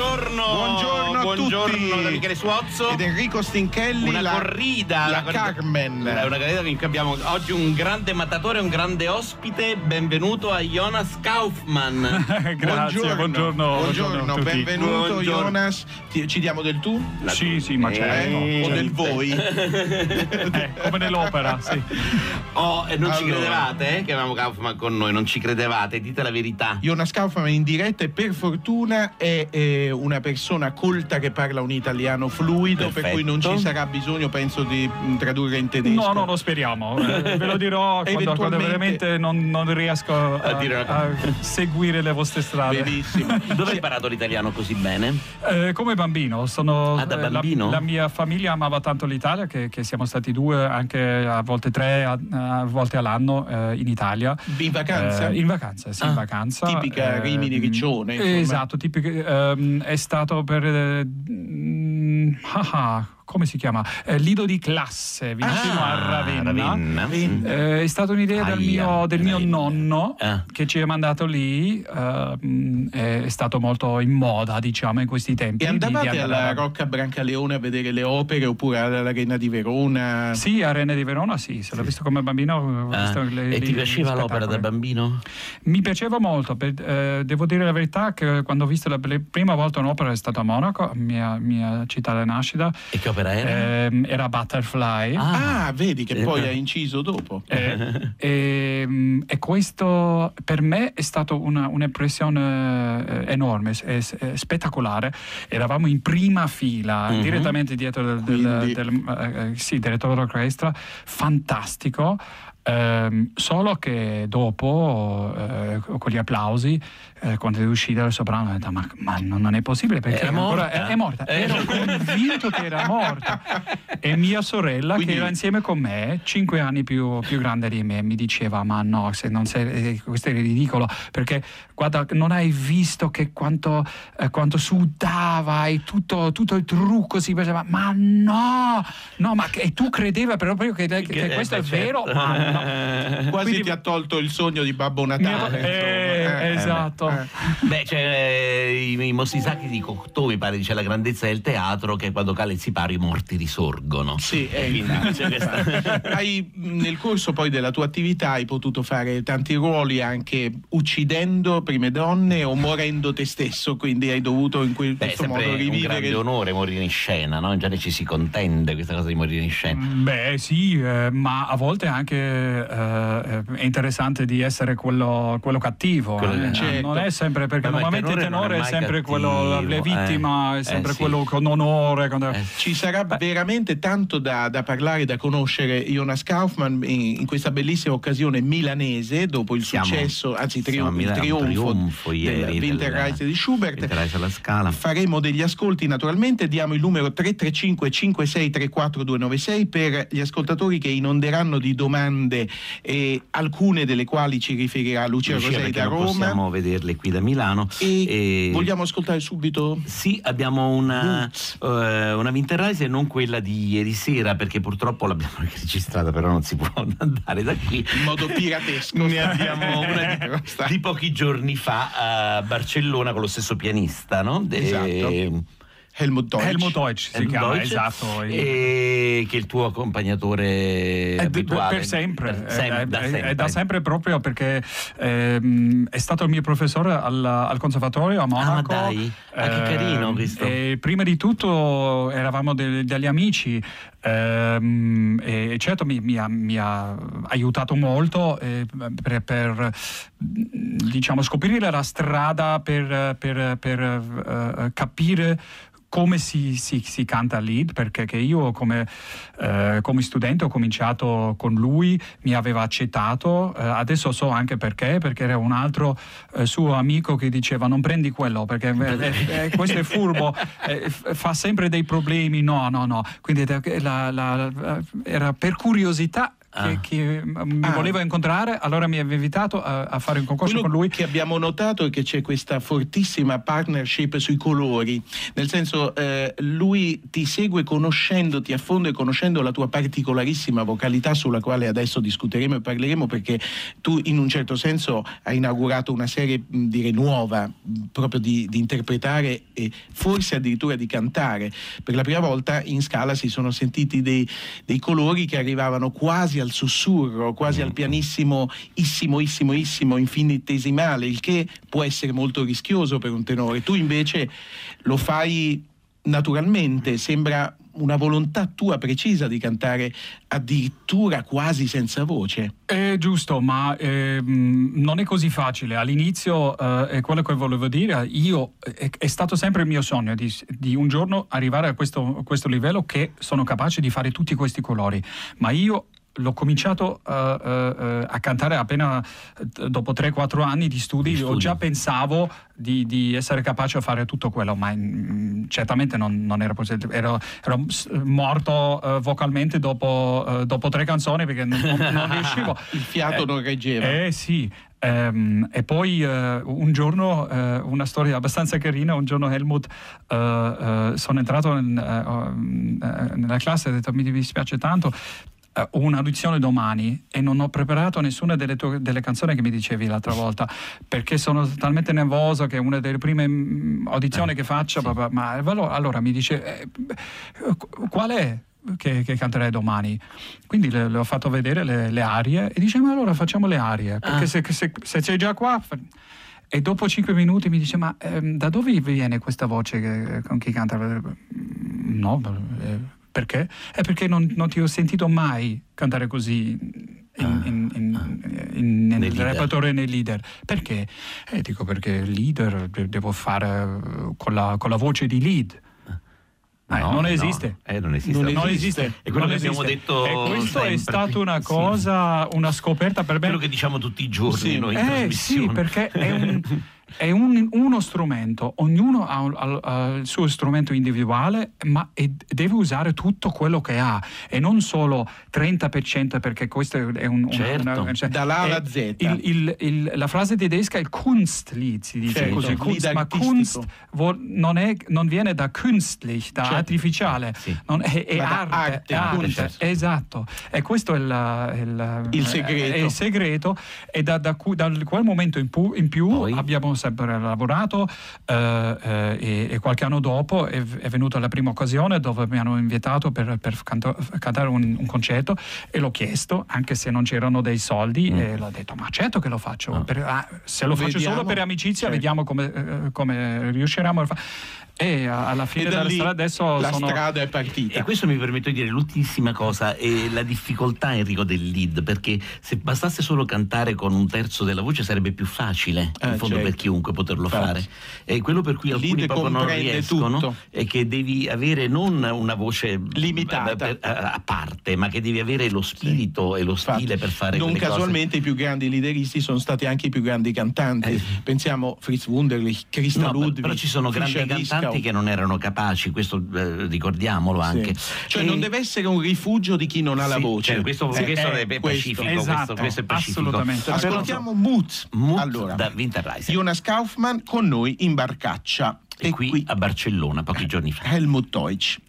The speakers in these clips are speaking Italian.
Buongiorno a tutti. Da Michele Suozzo ed Enrico Stinchelli. La corrida. La Carmen. È una corrida che abbiamo oggi un grande mattatore, un grande ospite. Benvenuto a Jonas Kaufmann. Grazie, buongiorno a tutti. Benvenuto Jonas. Ci diamo del tu? Sì, ma certo. O del voi? Come nell'opera, sì. Non ci credevate che avevamo Kaufmann con noi? Non ci credevate? Dite la verità. Jonas Kaufmann in diretta e per fortuna è una persona colta che parla un italiano fluido. Perfetto. Per cui non ci sarà bisogno, penso, di tradurre in tedesco. No, lo speriamo. Ve lo dirò quando veramente non riesco a seguire le vostre strade. Benissimo. Dove hai imparato l'italiano così bene? Come bambino. Da bambino? La mia famiglia amava tanto l'Italia che siamo stati 2, anche a volte 3 a volte all'anno in Italia. In vacanza? In vacanza, sì, in vacanza. Tipica Rimini Riccione. Esatto, tipica, è stato per come si chiama? Lido di classe vicino a Ravenna. È stata un'idea del mio nonno che ci ha mandato lì. È stato molto in moda, diciamo, in questi tempi. E andavate alla Rocca Brancaleone a vedere le opere oppure all'Arena di Verona? Sì, Arena di Verona, sì, se l'ho visto come bambino. E ti piaceva l'opera da bambino? Mi piaceva molto. Devo dire la verità che quando ho visto la prima volta un'opera è stata a Monaco, mia città di nascita. E che opera era? Era Butterfly. Vedi che poi ha inciso dopo. E questo per me è stato un'impressione enorme, spettacolare. Eravamo in prima fila, direttamente dietro del direttore d'orchestra, fantastico. Solo che dopo con gli applausi quando è uscita il soprano ho detto ma non è possibile perché è morta. Ero convinto che era morta e mia sorella che era insieme con me 5 anni più grande di me mi diceva ma no, questo è ridicolo perché guarda non hai visto che quanto sudava e tutto il trucco si faceva ma no ma e tu credeva proprio che questo è vero ma no. Quasi quindi, ti ha tolto il sogno di Babbo Natale. Esatto. Beh, c'è i mostri sacri di Cocteau, mi pare, dice la grandezza del teatro che quando cade il sipario i morti risorgono. Sì, nel corso poi della tua attività hai potuto fare tanti ruoli anche uccidendo prime donne o morendo te stesso, quindi hai dovuto in questo modo rivivere. È un grande onore morire in scena, no? In genere ci si contende questa cosa di morire in scena. Beh sì, ma a volte anche è interessante di essere quello cattivo. Certo. Non è sempre perché normalmente il tenore è sempre quello le vittima, è sempre quello con onore. Ci sarà veramente tanto da parlare, da conoscere Jonas Kaufmann in questa bellissima occasione milanese dopo il successo, anzi il trionfo del Winterreise di Schubert. Alla Scala. Faremo degli ascolti naturalmente, diamo il numero 335 5634 296 per gli ascoltatori che inonderanno di domande e alcune delle quali ci riferirà Lucia Rosei da Roma. Possiamo vederle qui da Milano. E vogliamo ascoltare subito? Sì, abbiamo una Winterreise, non quella di ieri sera perché purtroppo l'abbiamo registrata, però non si può andare da qui in modo piratesco. Ne abbiamo una di pochi giorni fa a Barcellona con lo stesso pianista, no? Esatto. Helmut Deutsch si chiama, esatto. E che è il tuo accompagnatore abituale. Per sempre. È da sempre proprio perché è stato il mio professore al conservatorio a Monaco. Dai, che carino questo. E prima di tutto eravamo degli amici. E certo mi ha aiutato molto per diciamo scoprire la strada per capire come si canta lead, perché che io come studente ho cominciato con lui, mi aveva accettato, adesso so anche perché era un altro suo amico che diceva non prendi quello perché questo è furbo, fa sempre dei problemi, no, quindi era per curiosità che mi voleva incontrare, allora mi aveva invitato a fare un concorso con lui. Che abbiamo notato è che c'è questa fortissima partnership sui colori, nel senso lui ti segue conoscendoti a fondo e conoscendo la tua particolarissima vocalità, sulla quale adesso discuteremo e parleremo, perché tu in un certo senso hai inaugurato una serie, direi, nuova, proprio di interpretare e forse addirittura di cantare. Per la prima volta in Scala si sono sentiti dei colori che arrivavano quasi al sussurro, quasi al pianissimo issimissimo, infinitesimale, il che può essere molto rischioso per un tenore. Tu invece lo fai naturalmente, sembra una volontà tua precisa di cantare addirittura quasi senza voce. È giusto, ma non è così facile. All'inizio è quello che volevo dire. È stato sempre il mio sogno di un giorno arrivare a questo livello, che sono capace di fare tutti questi colori, ma io l'ho cominciato a cantare appena dopo 3-4 anni di studi. Io già pensavo di essere capace a fare tutto quello, ma certamente non era possibile. Ero morto vocalmente dopo 3 canzoni, perché non riuscivo. Il fiato non reggeva. Sì. E poi un giorno, una storia abbastanza carina, un giorno Helmut, sono entrato nella classe e ho detto: mi dispiace tanto, ho un'audizione domani e non ho preparato nessuna delle canzoni che mi dicevi l'altra volta, perché sono talmente nervoso che è una delle prime audizioni che faccio. Sì. Ma allora mi dice qual è che canterei domani? Quindi le ho fatto vedere le arie e dice: ma allora facciamo le arie, perché se sei già qua. E dopo 5 minuti mi dice: ma da dove viene questa voce con chi canta? Perché? È perché non ti ho sentito mai cantare così nel repertorio, nei leader. Perché? Dico perché il leader devo fare con la voce di lead. Non esiste. Non esiste. È quello che abbiamo detto. E questo sempre. È stata una cosa, una scoperta per me. Quello che diciamo tutti i giorni noi in trasmissione. Sì, perché è uno strumento, ognuno ha il suo strumento individuale, ma deve usare tutto quello che ha e non solo 30%, perché questo è dalla A alla Z. La frase tedesca è il Kunstlied, si dice così, ma Kunst non viene da künstlich, da artificiale, è arte. Esatto, e questo è il segreto, e da quel momento in più abbiamo sempre lavorato, e qualche anno dopo è venuta la prima occasione dove mi hanno invitato per cantare un concerto, e l'ho chiesto anche se non c'erano dei soldi, e l'ho detto: ma certo che lo faccio, se lo faccio solo per amicizia, vediamo come riusciremo a fare. E alla fine della strada adesso la strada è partita. E questo mi permette di dire l'ultimissima cosa, è la difficoltà, Enrico, del lead, perché se bastasse solo cantare con un terzo della voce sarebbe più facile in fondo per chiunque poterlo fare. E quello per cui alcuni proprio non riescono è che devi avere non una voce limitata a parte, ma che devi avere lo spirito e lo stile per fare quelle cose. Non casualmente i più grandi lideristi sono stati anche i più grandi cantanti. Pensiamo Fritz Wunderlich, Christa Ludwig. Però ci sono grandi cantanti che non erano capaci, questo ricordiamolo anche. Cioè non deve essere un rifugio di chi non ha la voce. Questo è pacifico. Esatto, questo è pacifico. Assolutamente. Ascoltiamo Mut allora, da Winterreise. Jonas Kaufmann con noi in Barcaccia. E qui a Barcellona pochi giorni fa. Helmut Deutsch.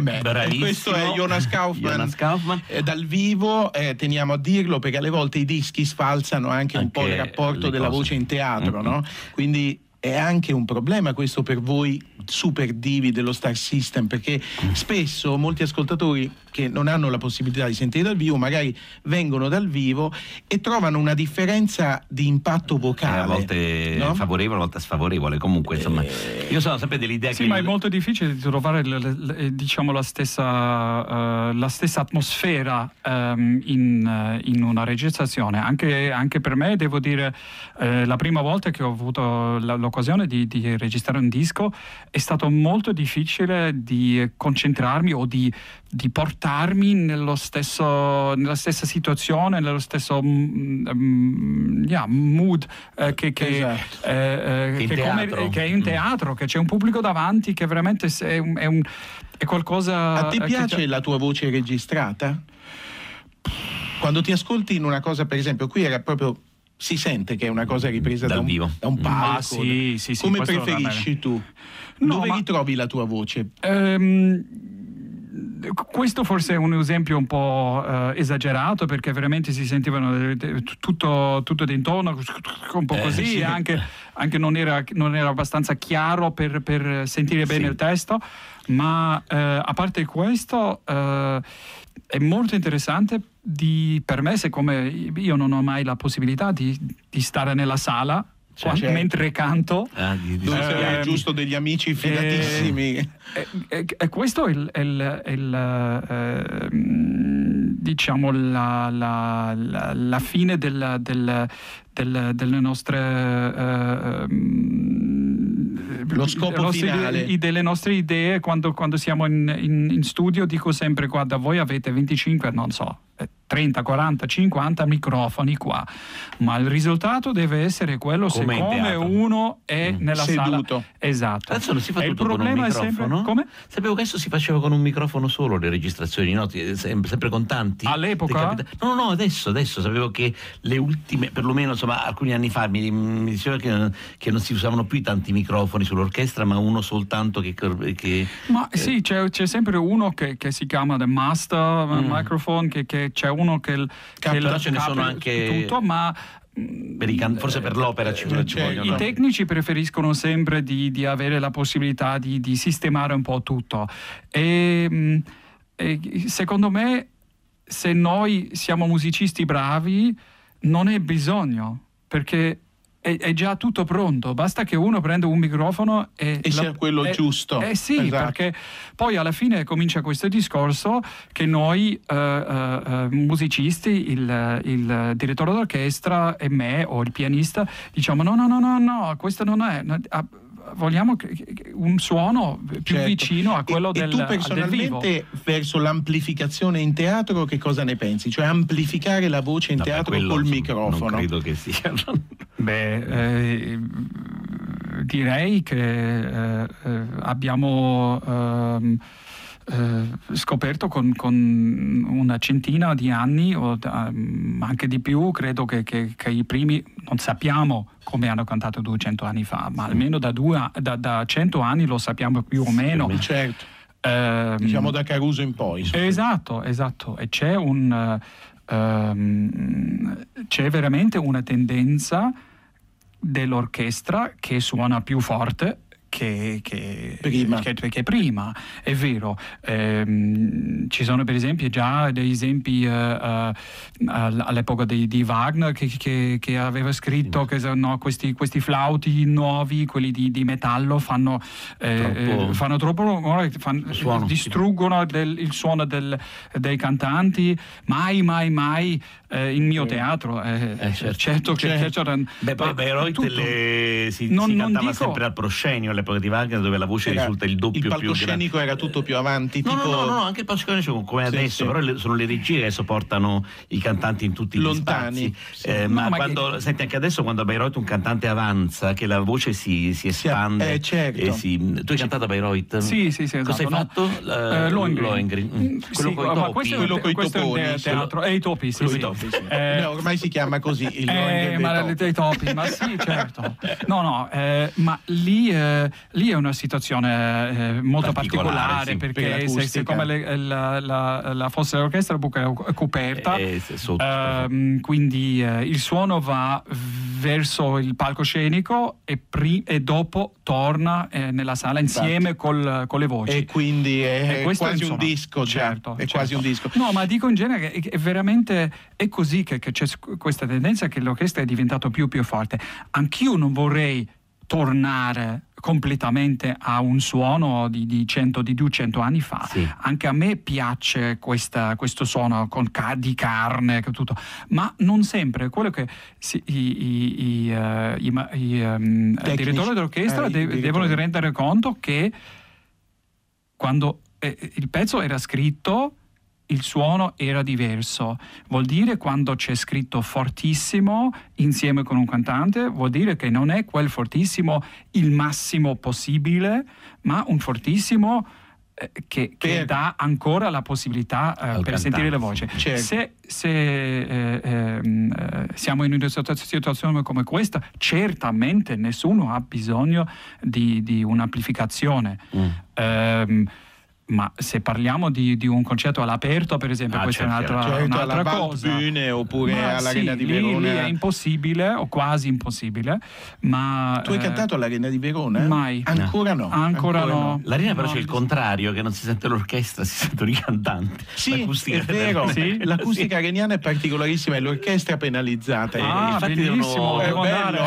me. Bravissimo. Questo è Jonas Kaufmann. Dal vivo, teniamo a dirlo, perché alle volte i dischi sfalsano anche un po' il rapporto della voce in teatro, no? Quindi è anche un problema questo per voi super divi dello Star System, perché spesso molti ascoltatori che non hanno la possibilità di sentire dal vivo magari vengono dal vivo e trovano una differenza di impatto vocale, a volte favorevole, a volte sfavorevole. Comunque insomma io sono sempre dell'idea che ma è molto difficile di trovare diciamo la stessa atmosfera in una registrazione. Anche per me, devo dire, la prima volta che ho avuto l'occasione di registrare un disco è stato molto difficile di concentrarmi o di portarmi nella stessa situazione, nello stesso mood che è in teatro, che c'è un pubblico davanti, che veramente è qualcosa. A te piace la tua voce registrata? Quando ti ascolti in una cosa, per esempio, qui era proprio, si sente che è una cosa ripresa da un palco. Sì, come preferisci tu? Dove ritrovi la tua voce? Questo forse è un esempio un po' esagerato, perché veramente si sentivano tutto d'intorno, un po' così, sì. anche non era abbastanza chiaro per sentire bene il testo, ma a parte questo è molto interessante per me, siccome io non ho mai la possibilità di stare nella sala mentre canto, dove sei giusto degli amici fidatissimi, e questo è diciamo la fine delle nostre lo scopo finale delle nostre idee. Quando siamo in studio, dico sempre: guarda, voi avete 25, non so, 30, 40, 50 microfoni qua, ma il risultato deve essere quello come uno è nella seduto. Sala. Esatto. Adesso non si fa tutto con un microfono? Come? Sapevo che adesso si faceva con un microfono solo le registrazioni, no? Sempre con tanti. All'epoca? No, adesso sapevo che le ultime, perlomeno insomma alcuni anni fa, mi diceva che non si usavano più tanti microfoni sull'orchestra, ma uno soltanto che ma sì, c'è sempre uno che si chiama the master microphone, che c'è uno che però ce ne sono anche tutto, ma forse per l'opera ci vogliono. I tecnici preferiscono sempre di avere la possibilità di sistemare un po' tutto, e secondo me, se noi siamo musicisti bravi, non è bisogno, perché è già tutto pronto, basta che uno prenda un microfono e sia quello giusto. Sì, esatto. Perché poi alla fine comincia questo discorso che noi musicisti, il direttore d'orchestra e me o il pianista diciamo no, questo non è. Vogliamo un suono più vicino a quello del vivo. E tu personalmente verso l'amplificazione in teatro che cosa ne pensi? Cioè amplificare la voce in teatro col microfono? Non credo che sia. Direi che abbiamo scoperto con una centina di anni o anche di più, credo che i primi, non sappiamo come hanno cantato 200 anni fa, ma almeno da 100 anni lo sappiamo più o meno. Certo. Diciamo da Caruso in poi. Esatto, e c'è veramente una tendenza dell'orchestra che suona più forte che prima, è vero. Ci sono per esempio già degli esempi all'epoca di Wagner che aveva scritto che questi flauti nuovi, quelli di metallo, fanno troppo rumore, distruggono il suono dei cantanti. Mai in mio teatro, certo che poi Bayreuth si cantava sempre al proscenio all'epoca di Wagner, dove la voce risulta il doppio più grande. Il palcoscenico era tutto più avanti. No, anche il palcoscenico come adesso, però sono le regie che adesso portano i cantanti in tutti gli spazi. Ma quando senti anche adesso, quando a Bayreuth un cantante avanza, che la voce si espande. Certo. Tu hai cantato a Bayreuth? Sì, esatto. Cosa hai fatto? Lohengrin. Quello con i topi. È teatro, e i topi, sì. Ormai si chiama così il Lohengrin dei topi, ma sì, certo. Ma lì lì è una situazione molto particolare sì, perché siccome la fossa dell'orchestra è coperta, quindi il suono va verso il palcoscenico e dopo torna nella sala insieme con le voci. E quindi è quasi un disco, certo. È quasi un disco. No, ma dico in genere che è veramente è così che c'è questa tendenza che l'orchestra è diventato più forte. Anch'io non vorrei tornare completamente a un suono di 200 anni fa. Sì. Anche a me piace questo suono di carne, tutto, ma non sempre. Quello che i direttori d'orchestra devono rendere conto che quando il pezzo era scritto, il suono era diverso. Vuol dire quando c'è scritto fortissimo insieme con un cantante, vuol dire che non è quel fortissimo il massimo possibile, ma un fortissimo che dà ancora la possibilità per cantante, sentire la voce. Certo. Se siamo in una situazione come questa, certamente nessuno ha bisogno di un'amplificazione. Ma se parliamo di un concerto all'aperto, per esempio, questa è un'altra cosa. Bühne, oppure all'Arena di Verona. Lì è impossibile o quasi impossibile. Ma tu hai cantato all'Arena di Verona? Mai. Ancora no. Ancora no. L'Arena però c'è il contrario, che non si sente l'orchestra, si sentono i cantanti. Sì, è vero. Sì? L'acustica areniana è particolarissima e l'orchestra penalizzata. Infatti benissimo, devo andare.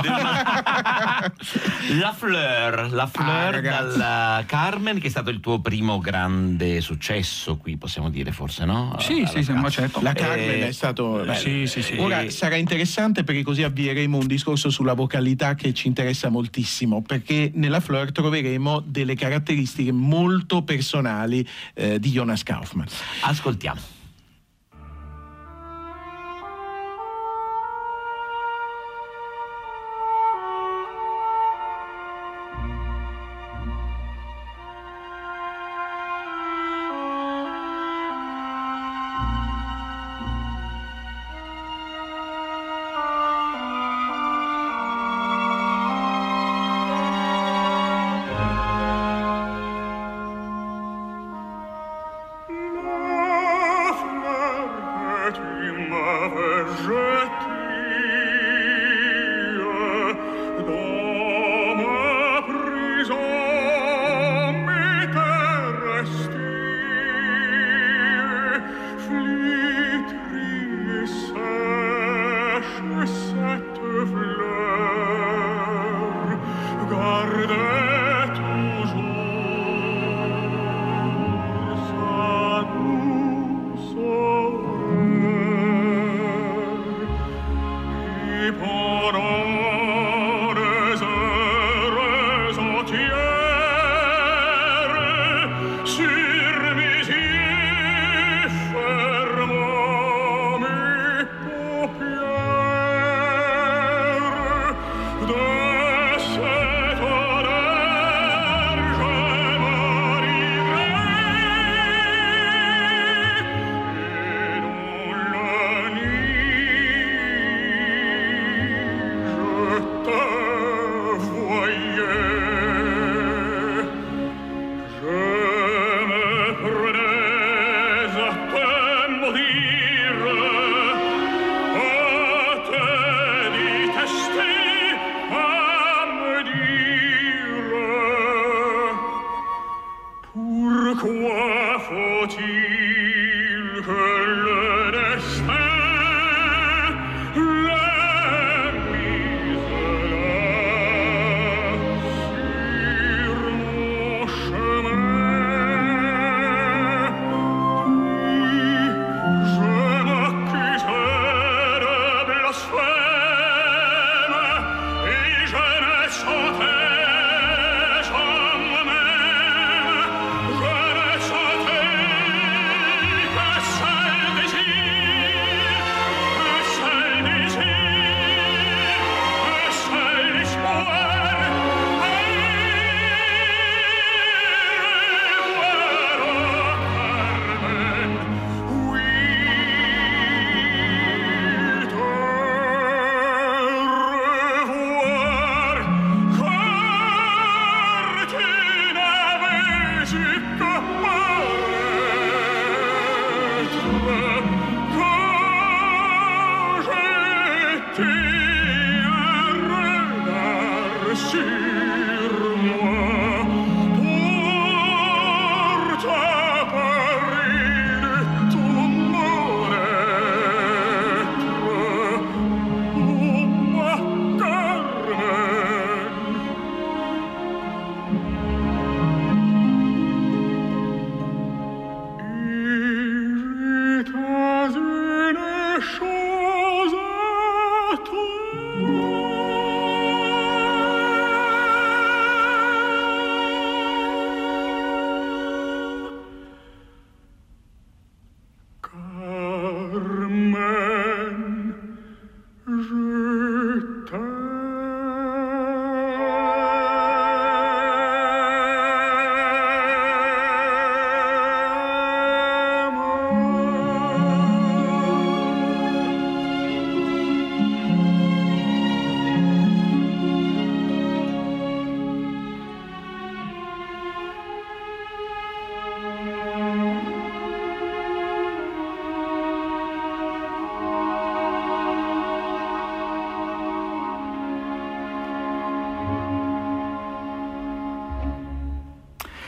La Fleur dal Carmen, che è stato il tuo primo grande successo qui, possiamo dire, forse, no? Sì, ma certo. La Carmen è stato sì. Ora sarà interessante perché così avvieremo un discorso sulla vocalità che ci interessa moltissimo, perché nella Fleur troveremo delle caratteristiche molto personali di Jonas Kaufmann. Ascoltiamo.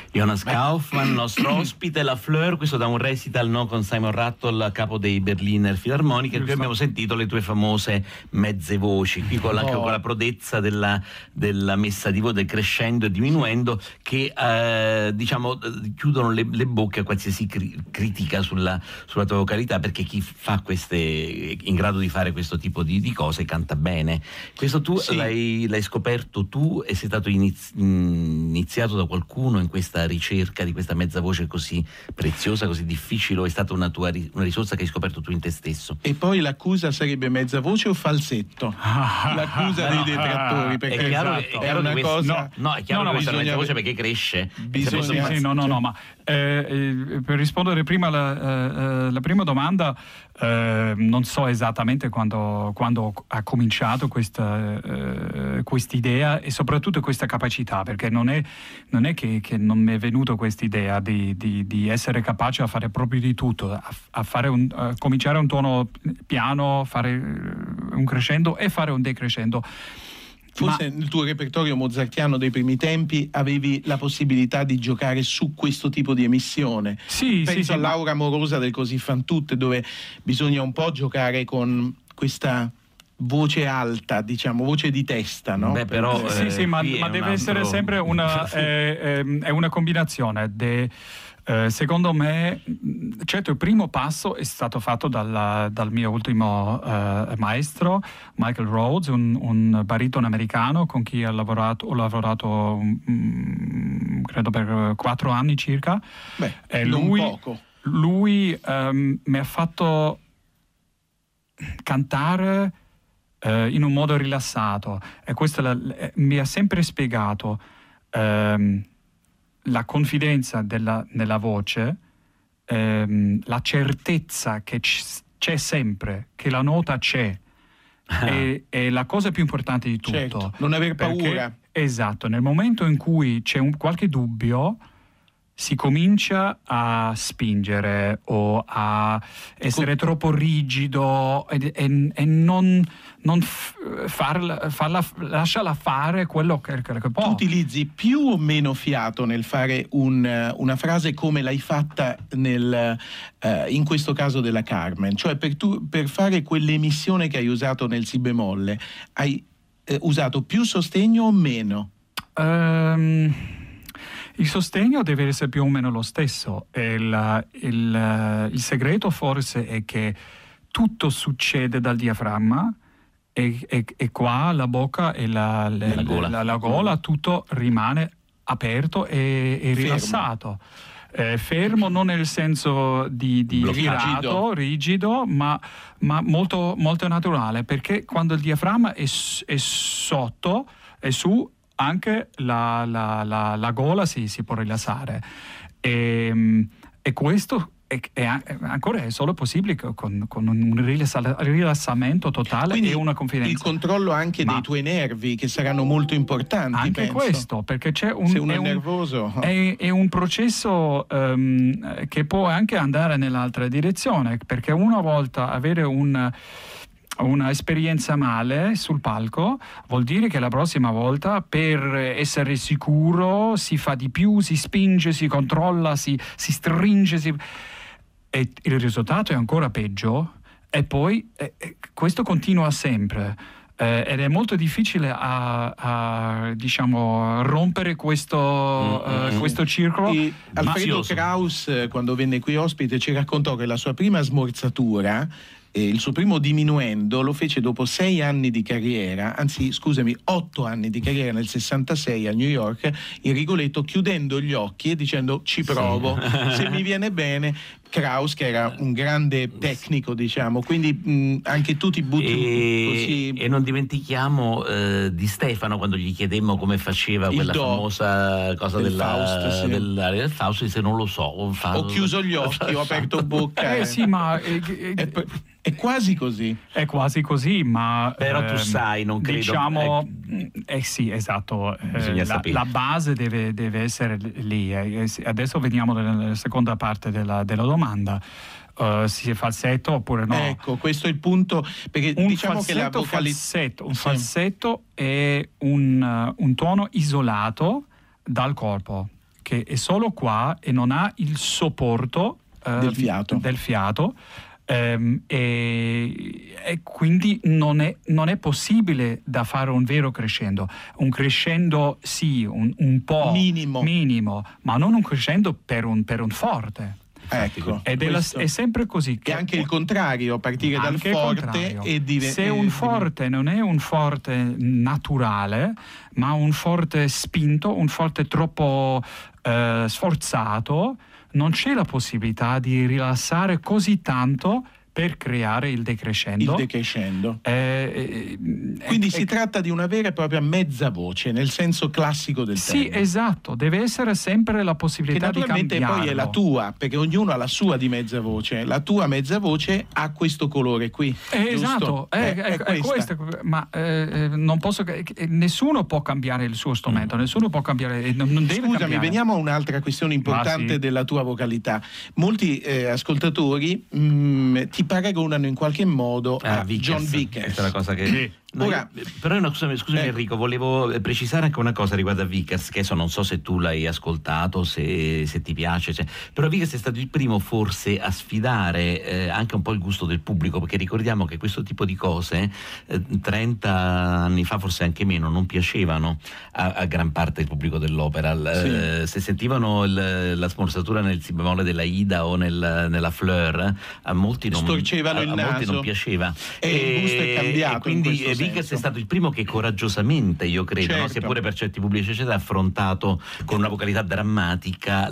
Jonas Kaufmann, nostro ospite, La Fleur, questo da un recital con Simon Rattle, capo dei Berliner Philharmonic, e qui abbiamo sentito le tue famose mezze voci, qui anche con la prodezza della messa di voce crescendo e diminuendo, che chiudono le bocche a qualsiasi critica sulla tua vocalità, perché chi fa in grado di fare questo tipo di cose canta bene. Questo tu l'hai scoperto tu, e sei stato iniziato da qualcuno in questa ricerca di questa mezza voce così preziosa, così difficile, o è stata una risorsa che hai scoperto tu in te stesso? E poi l'accusa sarebbe mezza voce o falsetto? L'accusa dei detrattori, perché è chiaro che cosa... è chiaro che mezza voce perché cresce. Ma per rispondere prima alla prima domanda, non so esattamente quando ha cominciato questa idea, e soprattutto questa capacità, perché non è che non mi è venuto questa idea di essere capace a fare proprio di tutto, a cominciare un tono piano, fare un crescendo e fare un decrescendo. Forse nel tuo repertorio mozartiano dei primi tempi avevi la possibilità di giocare su questo tipo di emissione. Penso all'aura amorosa del Così fan tutte, dove bisogna un po' giocare con questa voce alta, diciamo, voce di testa, no? Beh, però, ma deve essere sempre è una combinazione. Secondo me, certo, il primo passo è stato fatto dal mio ultimo maestro, Michael Rhodes, un baritono americano con chi ho lavorato credo per 4 anni circa. Lui mi ha fatto cantare in un modo rilassato, e questo mi ha sempre spiegato la confidenza nella voce, la certezza che c'è sempre, che la nota c'è, è la cosa più importante di tutto. Certo, non aver paura. Esatto, nel momento in cui c'è qualche dubbio, si comincia a spingere o a essere troppo rigido e non lasciarla fare quello che può. Tu utilizzi più o meno fiato nel fare una frase come l'hai fatta in questo caso della Carmen, cioè per fare quell'emissione che hai usato nel Si bemolle, hai usato più sostegno o meno? Il sostegno deve essere più o meno lo stesso. Il segreto forse è che tutto succede dal diaframma, e qua la bocca e la gola, tutto rimane aperto e rilassato. Fermo non nel senso di girato, rigido, ma molto, molto naturale, perché quando il diaframma è sotto e su, anche la gola si può rilassare, e questo è ancora solo possibile con un rilassamento totale. Quindi e una confidenza. Il controllo anche dei tuoi nervi, che saranno molto importanti. Anche penso. Questo, perché c'è se uno è nervoso è un processo che può anche andare nell'altra direzione, perché una volta avere una esperienza male sul palco vuol dire che la prossima volta, per essere sicuro, si fa di più, si spinge, si controlla, si stringe, e il risultato è ancora peggio, e poi questo continua sempre. Ed è molto difficile a rompere questo circolo. Alfredo Kraus, quando venne qui ospite, ci raccontò che la sua prima smorzatura, il suo primo diminuendo, lo fece dopo 6 anni di carriera, 8 anni di carriera, nel 66 a New York, in Rigoletto, chiudendo gli occhi e dicendo: ci provo, se mi viene bene. Kraus, che era un grande tecnico, diciamo, quindi anche tu ti butti così. E non dimentichiamo di Stefano, quando gli chiedemmo come faceva quella famosa cosa del Faust, se non lo so. Ho chiuso gli occhi, ho aperto bocca. Sì, ma è quasi così. È quasi così, ma però tu sai, non credo. Diciamo, sì, esatto. La base deve essere lì. Adesso veniamo alla seconda parte della domanda. Si è falsetto oppure no? Ecco, questo è il punto, perché diciamo che la falsetto è un tono isolato dal corpo, che è solo qua e non ha il supporto del fiato. E quindi non è possibile da fare un vero crescendo. Un crescendo sì, un po' minimo, ma non un crescendo per un forte. Ecco, è sempre così. Che anche il contrario, partire dal forte se un forte non è un forte naturale, ma un forte spinto, un forte troppo sforzato, non c'è la possibilità di rilassare così tanto per creare il decrescendo. Quindi si tratta di una vera e propria mezza voce, nel senso classico del termine. Sì, esatto, deve essere sempre la possibilità di cambiarlo. Che naturalmente poi è la tua, perché ognuno ha la sua di mezza voce. La tua mezza voce ha questo colore qui. Esatto, è questo, ma non posso, nessuno può cambiare il suo strumento, nessuno può cambiare, non deve Scusami, cambiare. veniamo a un'altra questione importante della tua vocalità. Molti ascoltatori ti paragonano in qualche modo a John Vickers. Questa è la cosa che... Però scusami Enrico, volevo precisare anche una cosa riguardo a Vickers, che adesso non so se tu l'hai ascoltato, se ti piace, però Vickers è stato il primo forse a sfidare anche un po' il gusto del pubblico, perché ricordiamo che questo tipo di cose 30 anni fa, forse anche meno, non piacevano a gran parte del pubblico dell'opera. Se sentivano la smorzatura nel si bemolle della Ida o nella Fleur, a molti non storcevano il naso, molti non piaceva, e il gusto è cambiato. Quindi Vickers è stato il primo che coraggiosamente, io credo, certo, seppure per certi pubblici eccetera, ha affrontato con una vocalità drammatica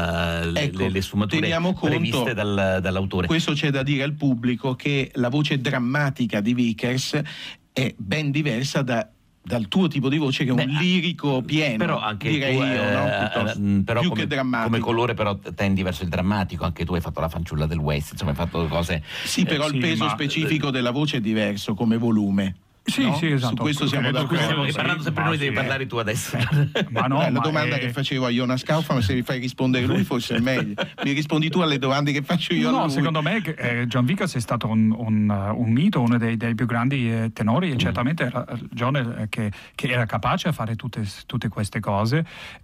le sfumature previste dall'autore. Questo c'è da dire al pubblico, che la voce drammatica di Vickers è ben diversa dal tuo tipo di voce, che è un lirico pieno, però anche direi tu, io, no? Però più come, che drammatico. come colore però tendi verso il drammatico. Anche tu hai fatto La fanciulla del West, insomma hai fatto cose. Sì, però il peso specifico della voce è diverso come volume. Sì, no? sì, esatto. Su questo siamo d'accordo. Stiamo parlando sempre noi, devi parlare tu adesso. Ma no, la domanda che facevo a Jonas Kaufmann, se mi fai rispondere lui forse è meglio. Mi rispondi tu alle domande che faccio io a lui. No, secondo me John Vickers è stato un mito, uno dei più grandi tenori, e certamente era John che era capace a fare tutte queste cose,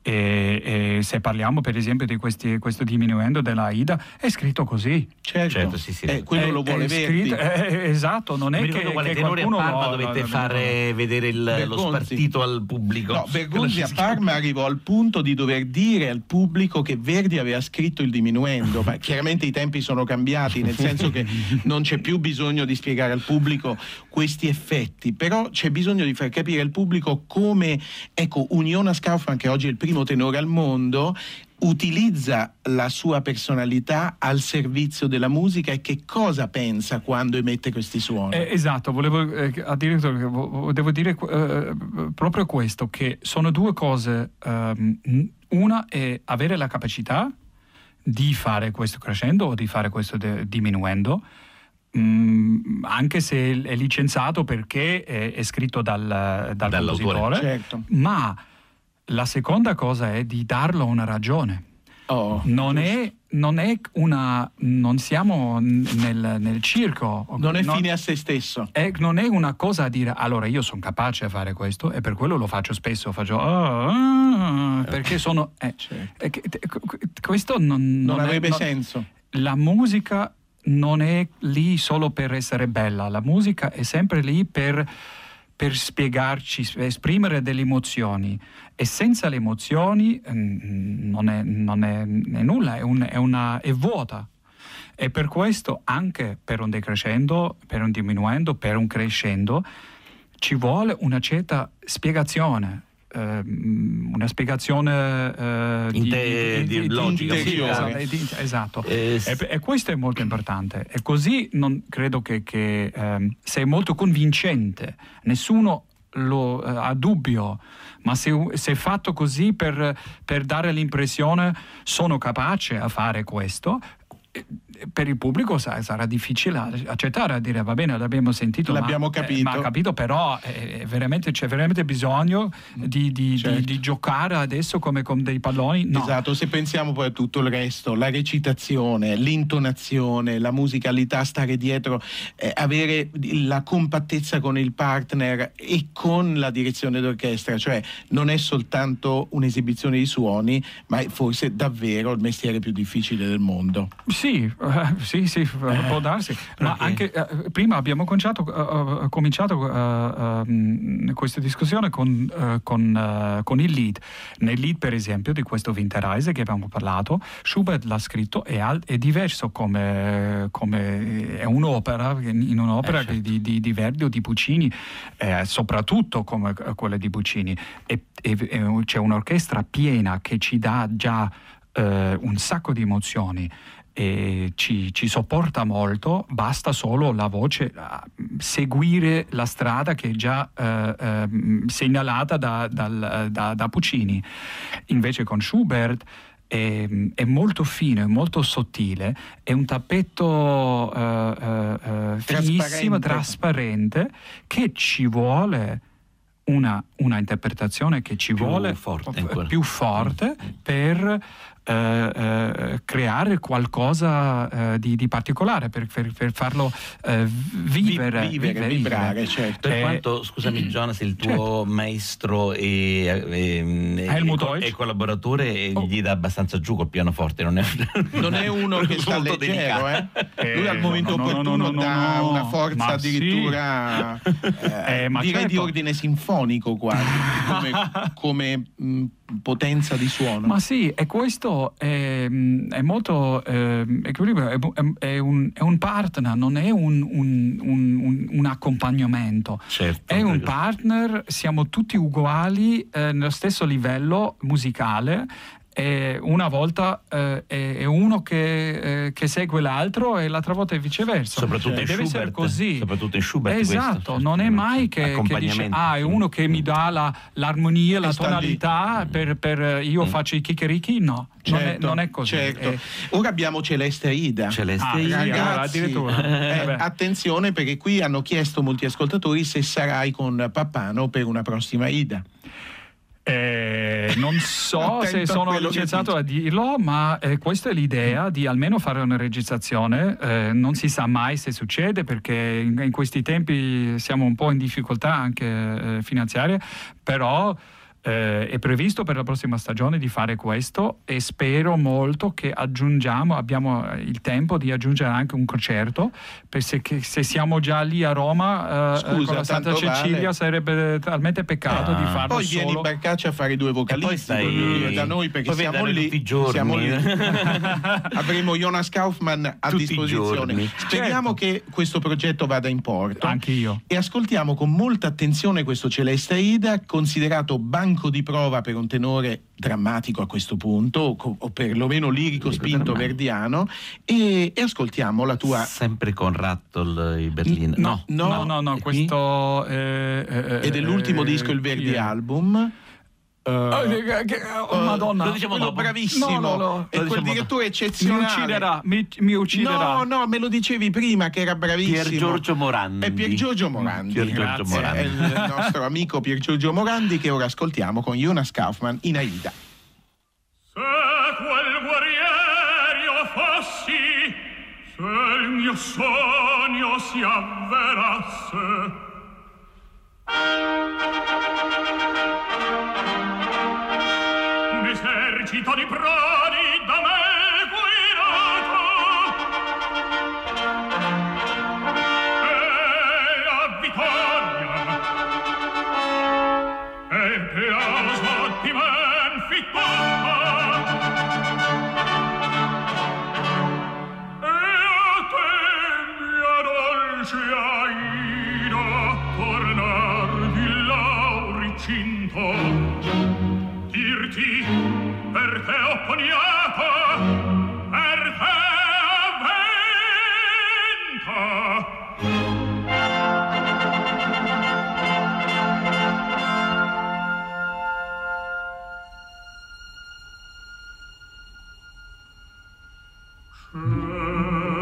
e se parliamo per esempio di questo diminuendo della Aida, è scritto così. Certo, sì. Quello lo vuole Verdi. Esatto, non è che qualcuno a Parma dovete fare vedere lo spartito al pubblico. No, Bergonzi a Parma arrivò al punto di dover dire al pubblico che Verdi aveva scritto il diminuendo, ma chiaramente i tempi sono cambiati, nel senso che non c'è più bisogno di spiegare al pubblico questi effetti, però c'è bisogno di far capire al pubblico come, Jonas Kaufmann, che oggi è il primo tenore al mondo, utilizza la sua personalità al servizio della musica e che cosa pensa quando emette questi suoni. Esatto, devo dire proprio questo, che sono due cose. Una è avere la capacità di fare questo crescendo o di fare questo diminuendo, anche se è licenziato perché è scritto dal compositore, certo. Ma la seconda cosa è di darlo una ragione. Non siamo nel circo. Non è fine a se stesso. Non è una cosa a dire allora io sono capace a fare questo e per quello lo faccio spesso. Perché sono. Questo non avrebbe senso. La musica non è lì solo per essere bella. La musica è sempre lì per spiegarci, esprimere delle emozioni, e senza le emozioni non è nulla, è vuota. E per questo anche per un decrescendo, per un diminuendo, per un crescendo ci vuole una certa spiegazione. Una spiegazione di logica, esatto. E questo è molto importante, e così non credo che sei molto convincente, nessuno lo ha dubbio, ma se è fatto così per dare l'impressione sono capace a fare questo, per il pubblico sarà difficile accettare, a dire va bene, l'abbiamo sentito, l'abbiamo capito, però c'è veramente bisogno di giocare adesso come con dei palloni. No. Esatto, se pensiamo poi a tutto il resto, la recitazione, l'intonazione, la musicalità, stare dietro, avere la compattezza con il partner e con la direzione d'orchestra, cioè non è soltanto un'esibizione di suoni, ma è forse davvero il mestiere più difficile del mondo. Sì, può darsi. Ma anche prima abbiamo cominciato questa discussione con il lead. Nel lead, per esempio, di questo Winterreise che abbiamo parlato, Schubert l'ha scritto, è diverso come è un'opera, in un'opera certo. di Verdi o di Puccini, soprattutto come quella di Puccini. E c'è un'orchestra piena che ci dà già un sacco di emozioni e ci sopporta molto, basta solo la voce seguire la strada che è già segnalata da Puccini. Invece con Schubert è molto fino, è molto sottile, è un tappeto finissimo, trasparente, che ci vuole una interpretazione che ci vuole più forte per creare qualcosa di particolare, per farlo vibrare, certo. Per quanto, scusami Jonas, il tuo maestro e collaboratore gli dà abbastanza giù col pianoforte, non è uno che sta leggero, lui al momento opportuno dà una forza addirittura direi di ordine sinfonico quasi, come potenza di suono. Ma sì, e questo è molto è un partner, non è un accompagnamento. Certo, è un partner, siamo tutti uguali nello stesso livello musicale. Una volta è uno che segue l'altro e l'altra volta è viceversa. Soprattutto in deve Schubert, essere così. Soprattutto in Schubert. Esatto, questo, non è mai che dice è uno che mi dà l'armonia, la tonalità per io faccio i chiccherichi. No, certo, non è così. Certo. Ora abbiamo Celeste Aida. Ragazzi, addirittura. Attenzione, perché qui hanno chiesto molti ascoltatori se sarai con Pappano per una prossima Aida. Non so se sono licenziato a dirlo, ma questa è l'idea di almeno fare una registrazione. Non si sa mai se succede, perché in questi tempi siamo un po' in difficoltà anche finanziarie, però è previsto per la prossima stagione di fare questo, e spero molto che abbiamo il tempo di aggiungere anche un concerto, perché se siamo già lì a Roma con la Santa Cecilia sarebbe talmente peccato di farlo poi solo. Vieni in Barcaccia a fare 2 vocalisti da noi, perché siamo lì tutti i giorni. Avremo Jonas Kaufmann a tutti disposizione. Speriamo che questo progetto vada in porto. Anche io. E ascoltiamo con molta attenzione questo Celeste Aida, considerato banco di prova per un tenore drammatico a questo punto, o perlomeno lirico spinto verdiano, e ascoltiamo la tua. Sempre con Rattle in Berlino. No, questo è dell'ultimo disco, il Verdi Album. Madonna, lo diciamo bravissimo, no. E quel direttore eccezionale mi ucciderà. No, me lo dicevi prima che era bravissimo. Pier Giorgio Morandi. È Pier Giorgio Morandi. Morandi. È il nostro amico Pier Giorgio Morandi, che ora ascoltiamo con Jonas Kaufmann in Aida. Se quel guerriero fossi, se il mio sogno si avverasse, un esercito di prodi da me guidato, e la vittoria e piazza di men fittata, e a te mia dolce Aida tornar di lauricinto, dirti per te opponiata, per te avventa.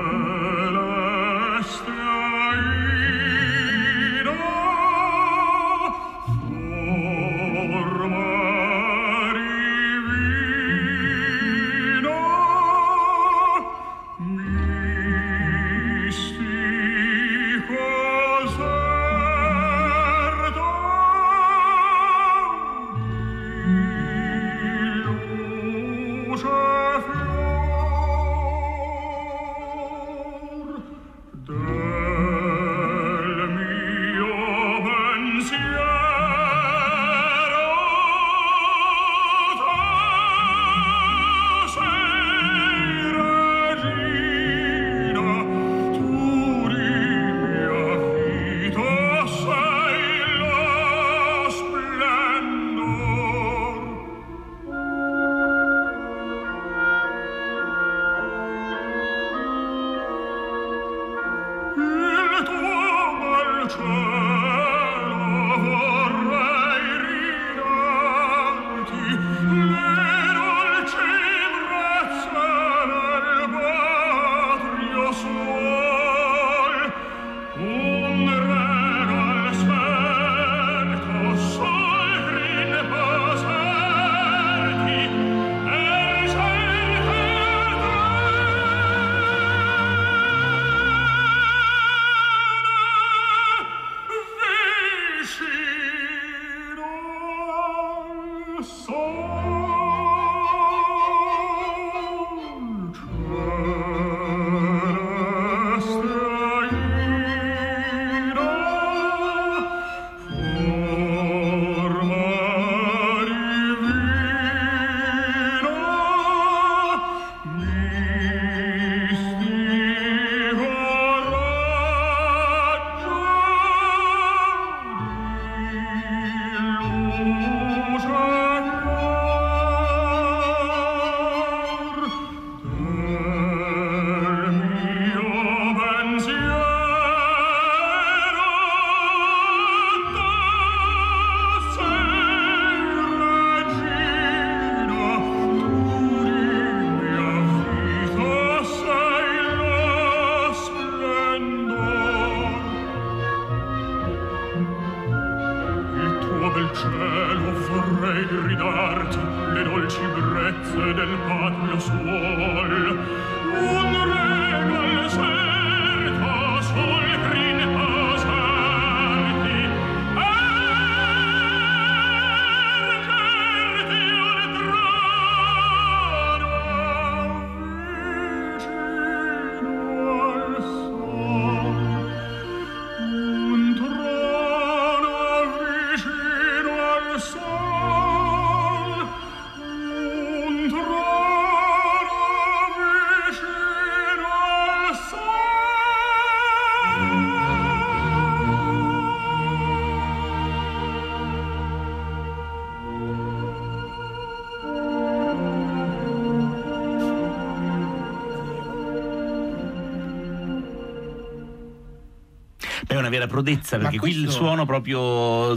È una vera prodezza, perché qui il suono proprio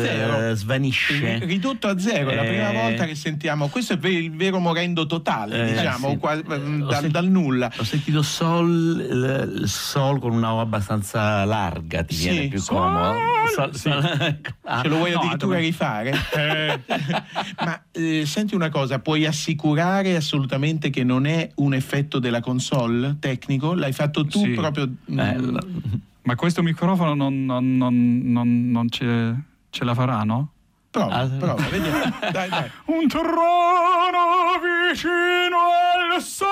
svanisce. Ridotto a zero, è la prima volta che sentiamo. Questo è il vero morendo totale, diciamo, sì. dal nulla. Ho sentito il sol con una O abbastanza larga, ti viene più comodo. Ce lo vuoi addirittura rifare? Ma senti una cosa, puoi assicurare assolutamente che non è un effetto della console tecnico? L'hai fatto tu proprio? Ma questo microfono non ce la farà, no? Prova, vediamo. Dai. Un trono vicino al sole.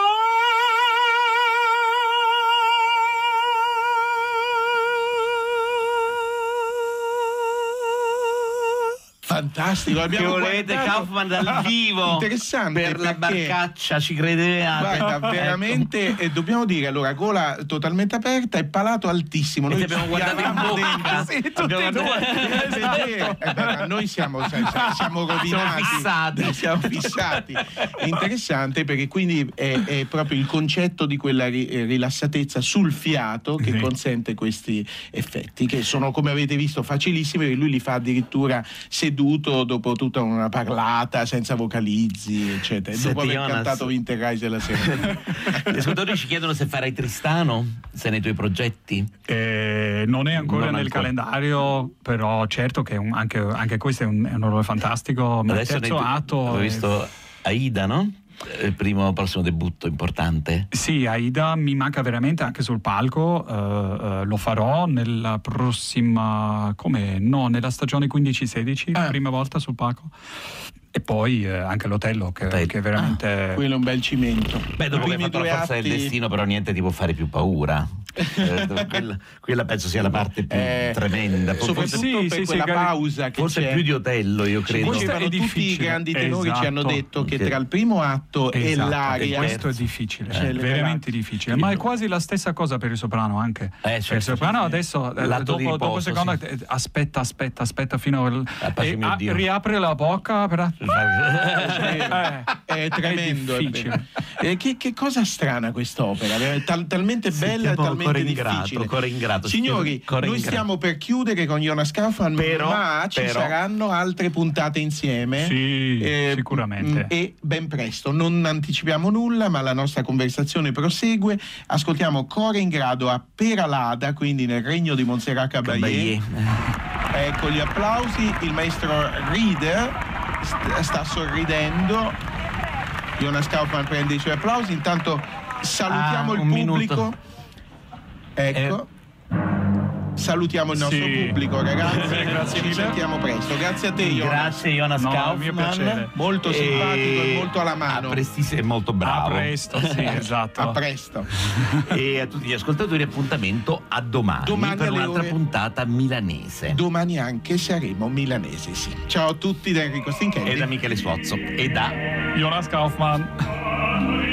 Fantastico, che volete Kaufman dal vivo. Interessante, per la barcaccia, ci credevate? Guarda, veramente, e dobbiamo dire, allora, gola totalmente aperta e palato altissimo. Noi abbiamo guardato in bocca. Sì, tutti e due. Noi siamo rovinati, siamo fissati. È interessante perché quindi è proprio il concetto di quella rilassatezza sul fiato che consente questi effetti, che sono, come avete visto, facilissimi, e lui li fa addirittura seduto dopo tutta una parlata senza vocalizzi, eccetera. Dopo aver cantato Winterreise la sera. Gli ascoltatori ci chiedono se farai Tristano, se nei tuoi progetti. Non è ancora nel calendario, però certo che anche questo è un ruolo fantastico. Adesso terzo atto. Ho visto Aida, no? Il prossimo debutto importante. Sì, Aida mi manca veramente anche sul palco. Lo farò nella prossima, nella stagione 15-16, prima volta sul palco. E poi anche l'Otello, che è veramente quello è un bel cimento. Beh, dopo che hai fatto La forza del destino, però niente ti può fare più paura. Quella penso sia la parte più tremenda, soprattutto per quella pausa che forse c'è. Più di Otello, io credo. Tutti i grandi tenori ci hanno detto che tra il primo atto e l'aria, questo è difficile, veramente difficile, ma è quasi la stessa cosa per il soprano anche. Il soprano adesso dopo secondo aspetta fino riapre la bocca per... è tremendo, è Che cosa strana quest'opera, talmente bella e talmente difficile. Cuore ingrato. Signori, noi stiamo per chiudere con Jonas Kaufmann, ma ci saranno altre puntate insieme. Sì, sicuramente. E ben presto. Non anticipiamo nulla, ma la nostra conversazione prosegue. Ascoltiamo Core in grado a Peralada, quindi nel regno di Montserrat Caballé. Ecco gli applausi. Il maestro ride, sta sorridendo. Jonas Kaufmann prende i suoi applausi. Intanto salutiamo il pubblico. Minuto. Ecco. Salutiamo il nostro pubblico, ragazzi. Grazie ci sentiamo presto. Grazie a te, Jonas. Grazie, Jonas Kaufmann. Molto simpatico e molto alla mano. Prestissimo e molto bravo. A presto, sì, esatto. A presto. E a tutti gli ascoltatori, appuntamento a domani per un'altra puntata milanese. Domani anche saremo milanesi, sì. Ciao a tutti da Enrico Stinchetti e da Michele Suozzo e da Jonas Kaufmann.